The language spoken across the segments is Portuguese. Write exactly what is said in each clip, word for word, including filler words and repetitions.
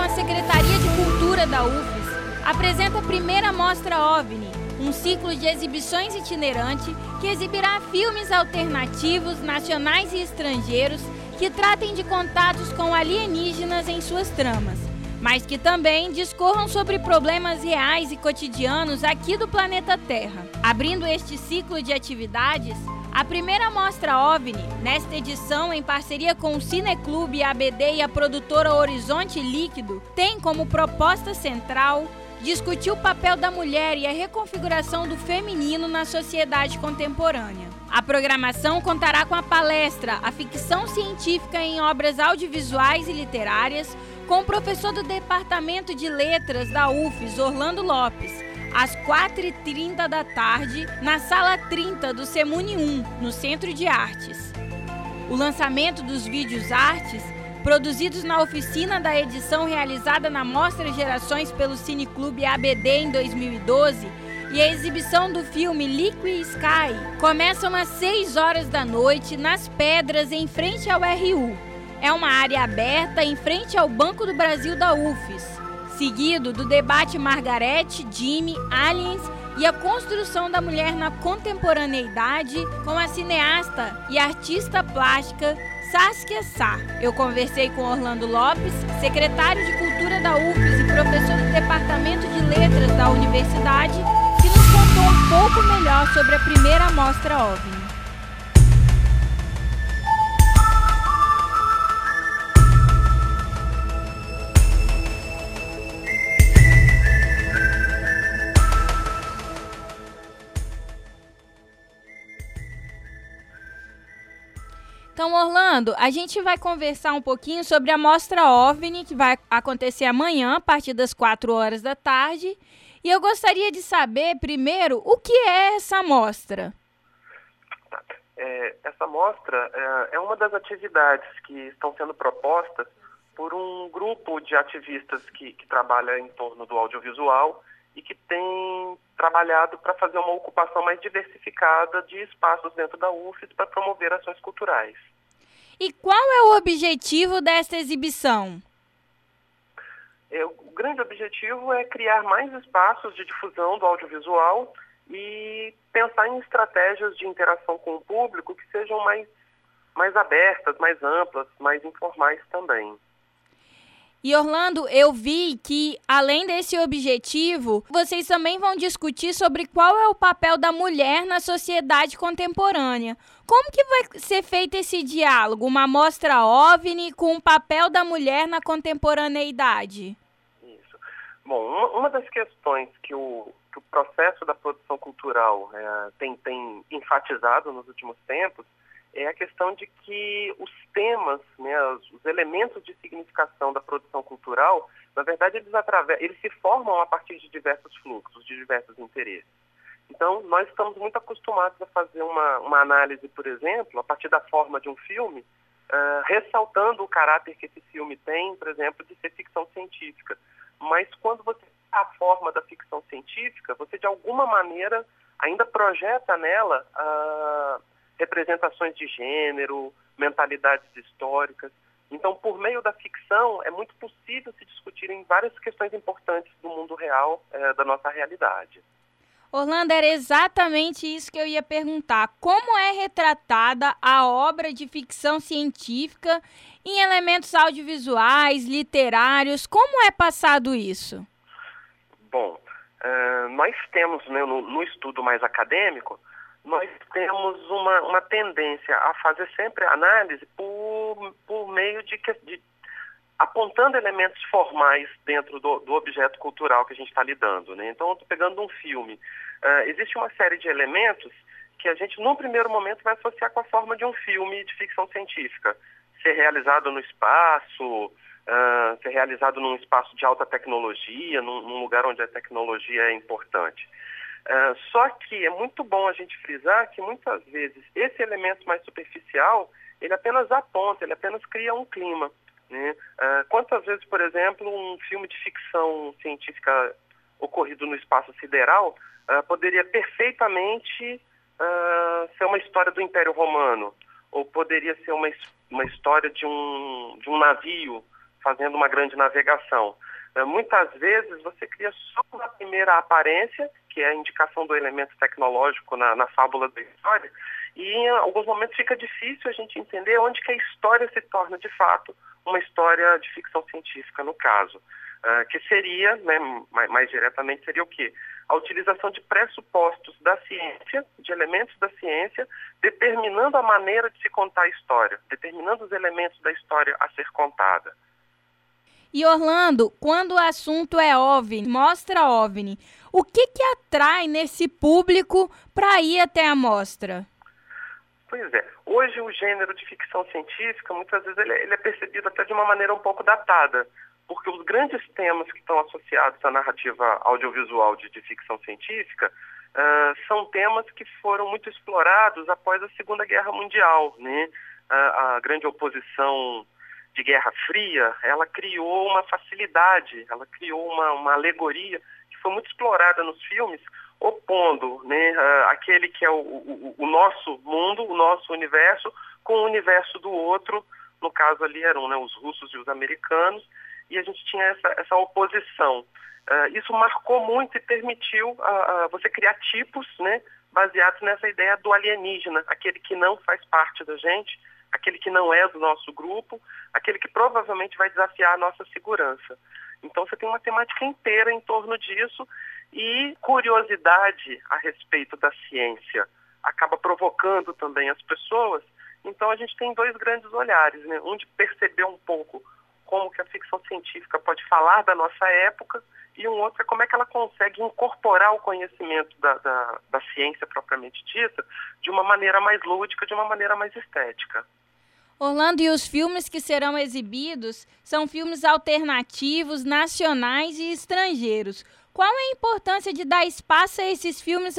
a Secretaria de Cultura da U F E S apresenta a primeira Mostra OVNI, um ciclo de exibições itinerante que exibirá filmes alternativos, nacionais e estrangeiros que tratem de contatos com alienígenas em suas tramas, mas que também discorram sobre problemas reais e cotidianos aqui do planeta Terra. Abrindo este ciclo de atividades, a primeira Mostra OVNI, nesta edição em parceria com o Cineclube A B D e a produtora Horizonte Líquido, tem como proposta central discutir o papel da mulher e a reconfiguração do feminino na sociedade contemporânea. A programação contará com a palestra A Ficção Científica em Obras Audiovisuais e Literárias, com o professor do Departamento de Letras da U F E S, Orlando Lopes, às quatro e trinta da tarde, na Sala trinta do Semune um, no Centro de Artes. O lançamento dos vídeos artes, produzidos na oficina da edição realizada na Mostra Gerações pelo Cineclube A B D em dois mil e doze, e a exibição do filme Liquid Sky, começam às seis horas da noite, nas Pedras, em frente ao R U. É uma área aberta em frente ao Banco do Brasil da U F E S. Seguido do debate Margarete, Jimmy, Aliens e a construção da mulher na contemporaneidade com a cineasta e artista plástica Saskia Sá. Eu conversei com Orlando Lopes, secretário de Cultura da U F E S e professor do Departamento de Letras da Universidade, que nos contou um pouco melhor sobre a primeira Mostra OVNI. Então, Orlando, a gente vai conversar um pouquinho sobre a Mostra OVNI, que vai acontecer amanhã, a partir das quatro horas da tarde. E eu gostaria de saber, primeiro, o que é essa mostra? É, essa mostra é, é uma das atividades que estão sendo propostas por um grupo de ativistas que, que trabalha em torno do audiovisual e que tem trabalhado para fazer uma ocupação mais diversificada de espaços dentro da U F E S para promover ações culturais. E qual é o objetivo desta exibição? É, o grande objetivo é criar mais espaços de difusão do audiovisual e pensar em estratégias de interação com o público que sejam mais, mais abertas, mais amplas, mais informais também. E, Orlando, eu vi que, além desse objetivo, vocês também vão discutir sobre qual é o papel da mulher na sociedade contemporânea. Como que vai ser feito esse diálogo? Uma mostra OVNI com o papel da mulher na contemporaneidade? Isso. Bom, uma, uma das questões que o, que o processo da produção cultural é, tem, tem enfatizado nos últimos tempos é a questão de que os temas, né, os, os elementos de significação da produção cultural, na verdade, eles, através, eles se formam a partir de diversos fluxos, de diversos interesses. Então, nós estamos muito acostumados a fazer uma, uma análise, por exemplo, a partir da forma de um filme, uh, ressaltando o caráter que esse filme tem, por exemplo, de ser ficção científica. Mas quando você tem a forma da ficção científica, você, de alguma maneira, ainda projeta nela uh, representações de gênero, mentalidades históricas. Então, por meio da ficção, é muito possível se discutirem várias questões importantes do mundo real, eh, da nossa realidade. Orlando, era exatamente isso que eu ia perguntar. Como é retratada a obra de ficção científica em elementos audiovisuais, literários? Como é passado isso? Bom, uh, nós temos, né, no, no estudo mais acadêmico, nós temos uma, uma tendência a fazer sempre a análise por, por meio de, de apontando elementos formais dentro do, do objeto cultural que a gente está lidando, né? Então, eu estou pegando um filme. Uh, existe uma série de elementos que a gente, num primeiro momento, vai associar com a forma de um filme de ficção científica. Ser realizado no espaço, uh, ser realizado num espaço de alta tecnologia, num, num lugar onde a tecnologia é importante. Uh, só que é muito bom a gente frisar que, muitas vezes, esse elemento mais superficial, ele apenas aponta, ele apenas cria um clima. Né? Uh, quantas vezes, por exemplo, um filme de ficção científica ocorrido no espaço sideral uh, poderia perfeitamente uh, ser uma história do Império Romano, ou poderia ser uma, uma história de um, de um navio fazendo uma grande navegação. Muitas vezes você cria só uma primeira aparência, que é a indicação do elemento tecnológico na, na fábula da história, e em alguns momentos fica difícil a gente entender onde que a história se torna, de fato, uma história de ficção científica, no caso. Uh, que seria, né, mais, mais diretamente, seria o quê? A utilização de pressupostos da ciência, de elementos da ciência, determinando a maneira de se contar a história, determinando os elementos da história a ser contada. E Orlando, quando o assunto é OVNI, mostra OVNI, o que que atrai nesse público para ir até a mostra? Pois é, hoje o gênero de ficção científica, muitas vezes ele é, ele é percebido até de uma maneira um pouco datada, porque os grandes temas que estão associados à narrativa audiovisual de, de ficção científica uh, são temas que foram muito explorados após a Segunda Guerra Mundial, né? Uh, a grande oposição de Guerra Fria, ela criou uma facilidade, ela criou uma, uma alegoria que foi muito explorada nos filmes, opondo, né, uh, aquele que é o, o, o nosso mundo, o nosso universo, com o universo do outro. No caso ali eram, né, os russos e os americanos, e a gente tinha essa, essa oposição. Uh, isso marcou muito e permitiu uh, uh, você criar tipos, né, baseados nessa ideia do alienígena, aquele que não faz parte da gente, aquele que não é do nosso grupo, aquele que provavelmente vai desafiar a nossa segurança. Então você tem uma temática inteira em torno disso, e curiosidade a respeito da ciência acaba provocando também as pessoas. Então a gente tem dois grandes olhares, né? Um de perceber um pouco como que a ficção científica pode falar da nossa época, e um outro é como é que ela consegue incorporar o conhecimento da, da, da ciência propriamente dita de uma maneira mais lúdica, de uma maneira mais estética. Orlando, e os filmes que serão exibidos são filmes alternativos, nacionais e estrangeiros. Qual é a importância de dar espaço a esses filmes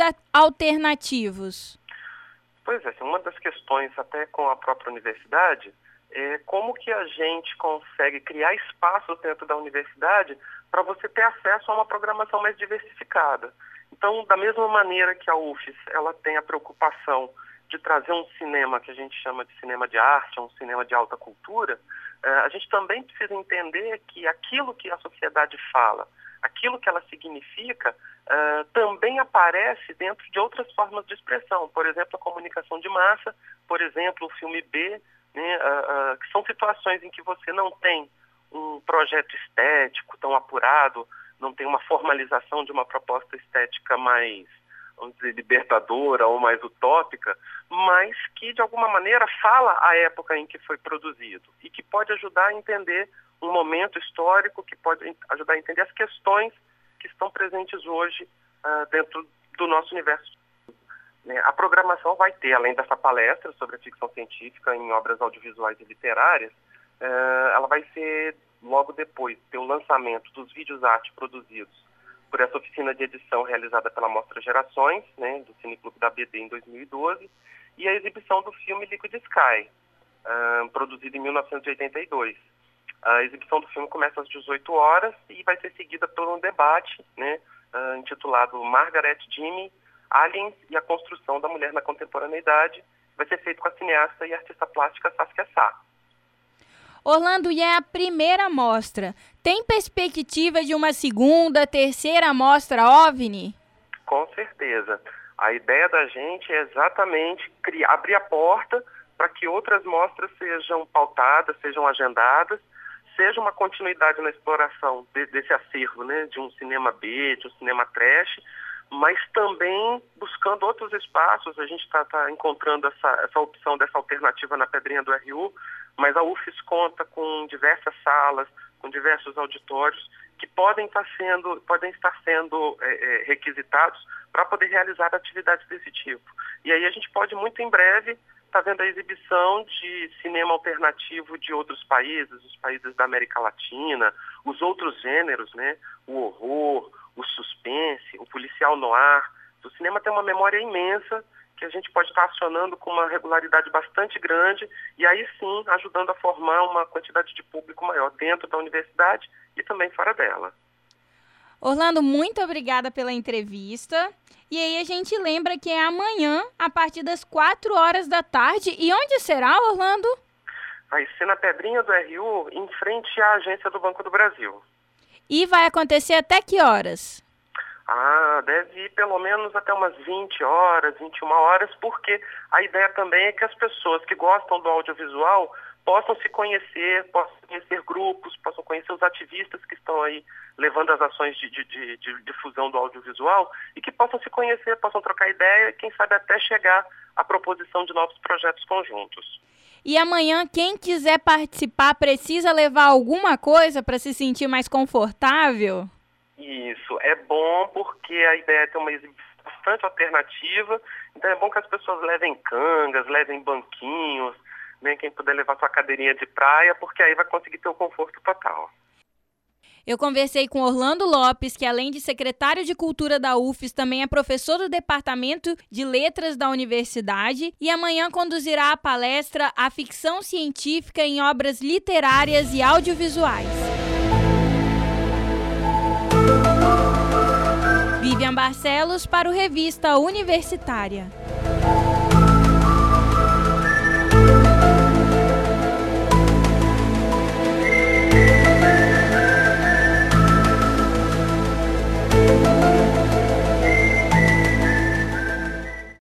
alternativos? Pois é, uma das questões até com a própria universidade é como que a gente consegue criar espaços dentro da universidade para você ter acesso a uma programação mais diversificada. Então, da mesma maneira que a U F S ela tem a preocupação de trazer um cinema que a gente chama de cinema de arte, um cinema de alta cultura, a gente também precisa entender que aquilo que a sociedade fala, aquilo que ela significa, uh, também aparece dentro de outras formas de expressão. Por exemplo, a comunicação de massa, por exemplo, o filme B, né, uh, uh, que são situações em que você não tem um projeto estético tão apurado, não tem uma formalização de uma proposta estética mais, vamos dizer, libertadora ou mais utópica, mas que, de alguma maneira, fala a época em que foi produzido e que pode ajudar a entender um momento histórico, que pode ajudar a entender as questões que estão presentes hoje uh, dentro do nosso universo. Né? A programação vai ter, além dessa palestra sobre a ficção científica em obras audiovisuais e literárias, uh, ela vai ser, logo depois, ter o lançamento dos vídeos arte produzidos por essa oficina de edição realizada pela Mostra Gerações, né, do Cineclube da B D em dois mil e doze, e a exibição do filme Liquid Sky, uh, produzido em mil novecentos e oitenta e dois. A exibição do filme começa às dezoito horas e vai ser seguida por um debate, né, uh, intitulado Margaret Jimmy, Aliens e a Construção da Mulher na Contemporaneidade. Vai ser feito com a cineasta e artista plástica Saskia Sá. Orlando, e é a primeira mostra. Tem perspectiva de uma segunda, terceira mostra OVNI? Com certeza. A ideia da gente é exatamente criar, abrir a porta para que outras mostras sejam pautadas, sejam agendadas, seja uma continuidade na exploração de, desse acervo, né, de um cinema B, de um cinema trash, mas também buscando outros espaços. A gente está tá encontrando essa, essa opção dessa alternativa na Pedrinha do R U, mas a U F S conta com diversas salas, com diversos auditórios que podem estar sendo, podem estar sendo é, é, requisitados para poder realizar atividades desse tipo. E aí a gente pode muito em breve estar vendo a exibição de cinema alternativo de outros países, os países da América Latina, os outros gêneros, né? O horror, o suspense, o policial noir. O cinema tem uma memória imensa que a gente pode estar acionando com uma regularidade bastante grande e aí sim ajudando a formar uma quantidade de público maior dentro da universidade e também fora dela. Orlando, muito obrigada pela entrevista. E aí a gente lembra que é amanhã, a partir das quatro horas da tarde. E onde será, Orlando? Vai ser na Pedrinha do R U, em frente à agência do Banco do Brasil. E vai acontecer até que horas? Ah, deve ir pelo menos até umas vinte horas, vinte e uma horas, porque a ideia também é que as pessoas que gostam do audiovisual possam se conhecer, possam conhecer grupos, possam conhecer os ativistas que estão aí levando as ações de, de, de, de difusão do audiovisual e que possam se conhecer, possam trocar ideia e quem sabe até chegar à proposição de novos projetos conjuntos. E amanhã, quem quiser participar precisa levar alguma coisa para se sentir mais confortável? Isso, é bom porque a ideia é ter uma exibição bastante alternativa, então é bom que as pessoas levem cangas, levem banquinhos, né, quem puder levar sua cadeirinha de praia, porque aí vai conseguir ter o conforto total. Eu conversei com Orlando Lopes, que além de secretário de Cultura da U F E S, também é professor do Departamento de Letras da Universidade e amanhã conduzirá a palestra A Ficção Científica em Obras Literárias e Audiovisuais. Vivian Barcelos para o Revista Universitária.